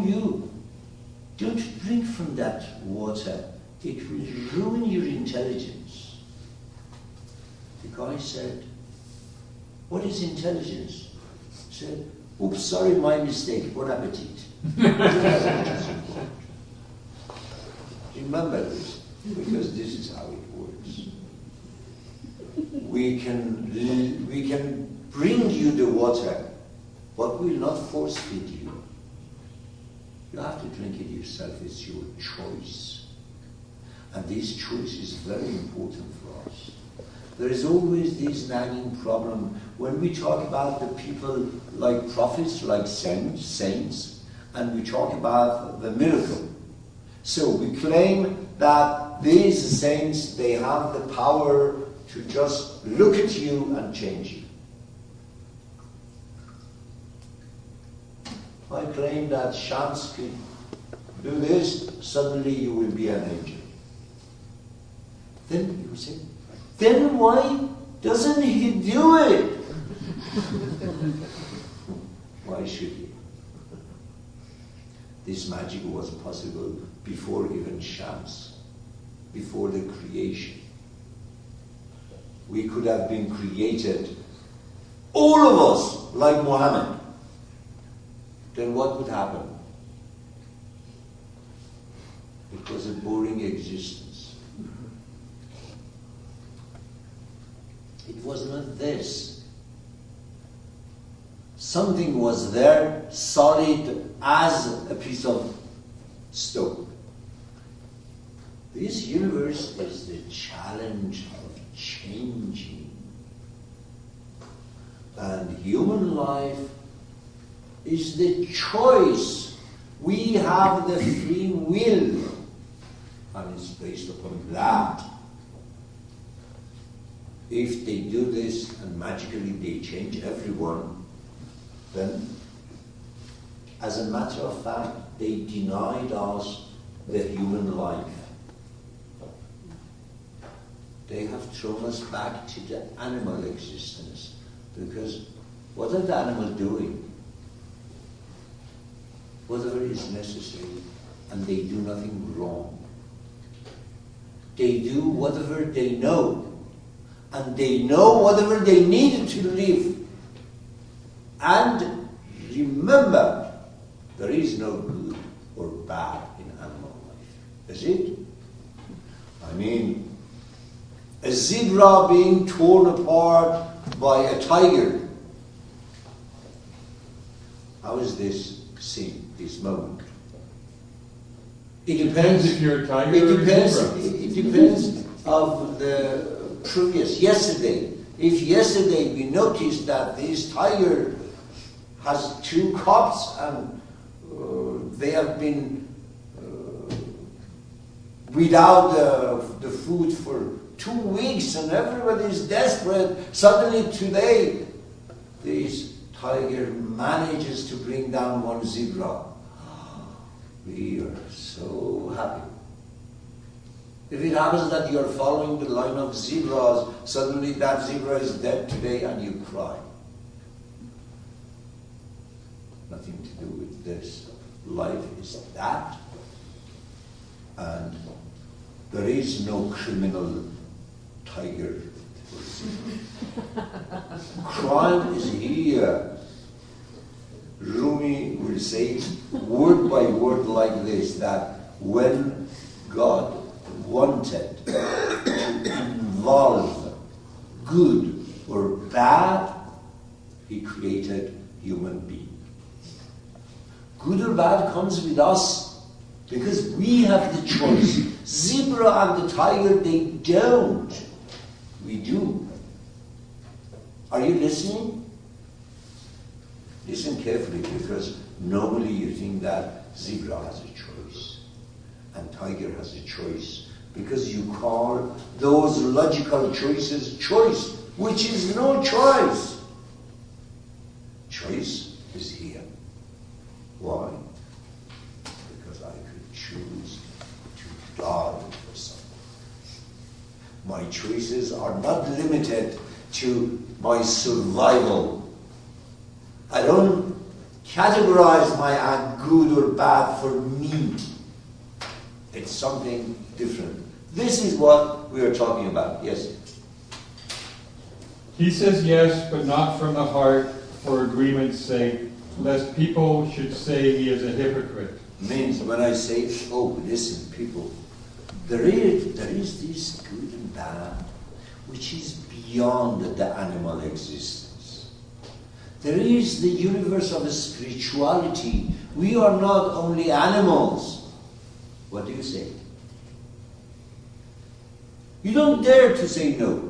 warn you, don't drink from that water. It will ruin your intelligence. The guy said, what is intelligence? He said, oops, sorry, my mistake, bon appetit. Remember this, because this is how it works. We can bring you the water, but we will not force feed you. You have to drink it yourself, it's your choice. And this choice is very important for us. There is always this nagging problem when we talk about the people like prophets, like saints, and we talk about the miracle. So we claim that these saints, they have the power to just look at you and change you. I claim that Shams could do this, suddenly you will be an angel. Then you say, then why doesn't he do it? Why should he? This magic was possible before even Shams, before the creation. We could have been created, all of us, like Muhammad. Then what would happen? It was a boring existence. It was not this. Something was there, solid as a piece of stone. This universe is the challenge of changing. And human life is the choice. We have the free will, and it's based upon that. If they do this and magically they change everyone, then, as a matter of fact, they denied us the human life. They have thrown us back to the animal existence, because what are the animals doing? Whatever is necessary, and they do nothing wrong. They do whatever they know, and they know whatever they need to live. And remember, there is no good or bad in animal life, is it? I mean, a zebra being torn apart by a tiger. How is this seen, this moment? It depends if you're a tiger. It depends of the previous yesterday. If yesterday we noticed that this tiger has 2 cubs and they have been without the food for 2 weeks and everybody is desperate, suddenly today this tiger manages to bring down 1 zebra. We are so happy. If it happens that you are following the line of zebras, suddenly that zebra is dead today and you cry. Nothing to do with this. Life is that, and there is no criminal tiger. Crime is here. Rumi will say word by word like this, that when God wanted to involve good or bad, he created human being. Good or bad comes with us because we have the choice. Zebra and the tiger, they don't. We do. Are you listening? Listen carefully, because normally you think that zebra has a choice and tiger has a choice, because you call those logical choices choice, which is no choice. Choice is here. Why? Because I could choose to die for someone. My choices are not limited to my survival. I don't categorize my good or bad for me. It's something different. This is what we are talking about. Yes? He says yes, but not from the heart, for agreement's sake, lest people should say he is a hypocrite. Means when I say, oh, listen, people, there is this good and bad, which is beyond the animal existence. There is the universe of spirituality. We are not only animals. What do you say? You don't dare to say no.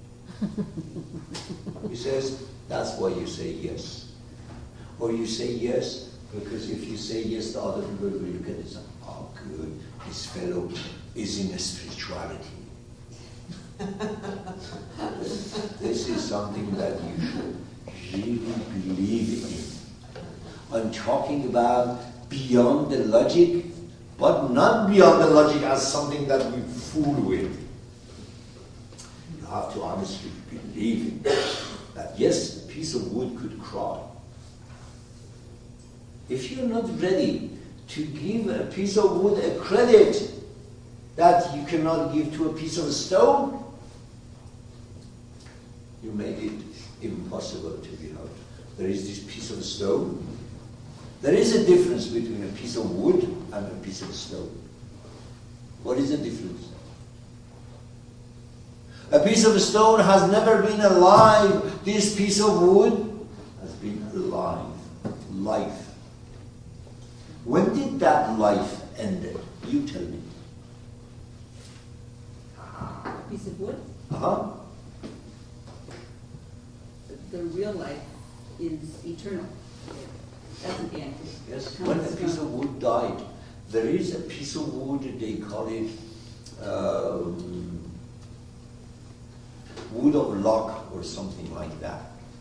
He says, that's why you say yes. Or you say yes, because if you say yes, the other people will look at it and say, oh good, this fellow is in a spirituality. This is something that you should really believe in. I'm talking about beyond the logic, but not beyond the logic as something that we fool with. You have to honestly believe that yes, a piece of wood could cry. If you're not ready to give a piece of wood a credit that you cannot give to a piece of stone, you made it impossible to be heard. There is this piece of stone. There is a difference between a piece of wood and a piece of stone. What is the difference? A piece of stone has never been alive. This piece of wood has been alive. Life. When did that life end? You tell me. A piece of wood? Uh-huh. The real life is eternal. It doesn't end. Yes. When a piece of wood died, there is a piece of wood, they call it wood of lock or something like that.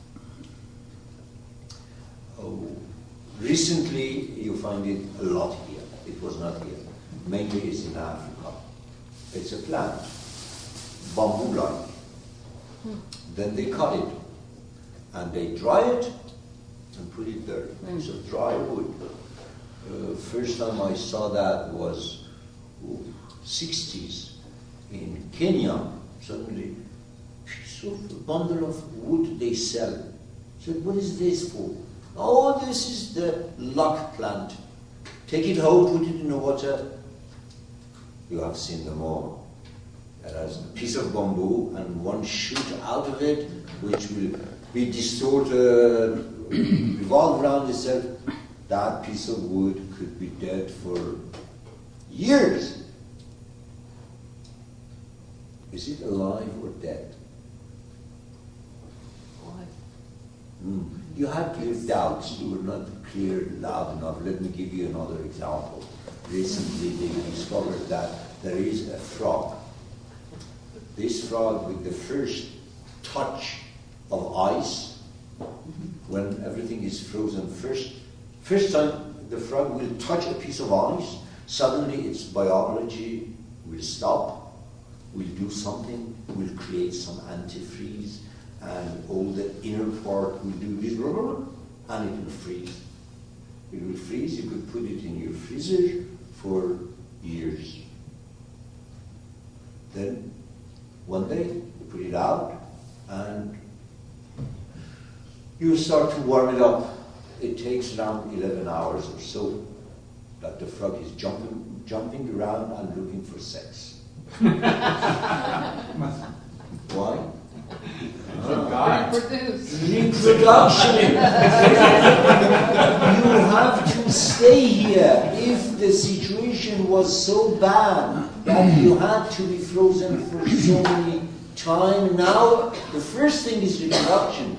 Oh, recently you find it a lot here. It was not here. Mainly it's in Africa. It's a plant, bamboo-like. Then they cut it and they dry it and put it there. It's a dry wood. First time I saw that was 60s in Kenya. Suddenly, a bundle of wood they sell. I said, what is this for? Oh, this is the lock plant. Take it home, put it in the water. You have seen them all. There is a piece of bamboo and one shoot out of it, which will be distorted, revolve around itself. That piece of wood could be dead for years. Is it alive or dead? You had your doubts. You were not clear loud enough. Let me give you another example. Recently they discovered that there is a frog. This frog, with the first touch of ice, when everything is frozen, first time the frog will touch a piece of ice, suddenly its biology will stop, will do something, will create some antifreeze, and all the inner part will do this, and it will freeze. It will freeze. You could put it in your freezer for years. Then one day you put it out and you start to warm it up. It takes around 11 hours or so that the frog is jumping around and looking for sex. Why? Reproduction. You have to stay here. If the situation was so bad that you had to be frozen for so many time, now the first thing is reproduction.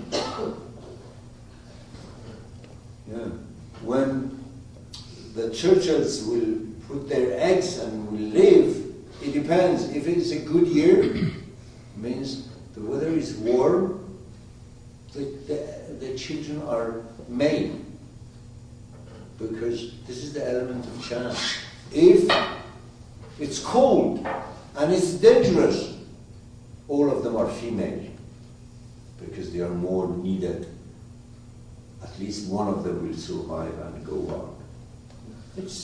Yeah. When the turtles will put their eggs and will live, it depends. If it's a good year, means the weather is warm, the children are made, because this is the element of chance. If it's cold and it's dangerous, all of them are female, because they are more needed. At least one of them will survive and go on. It's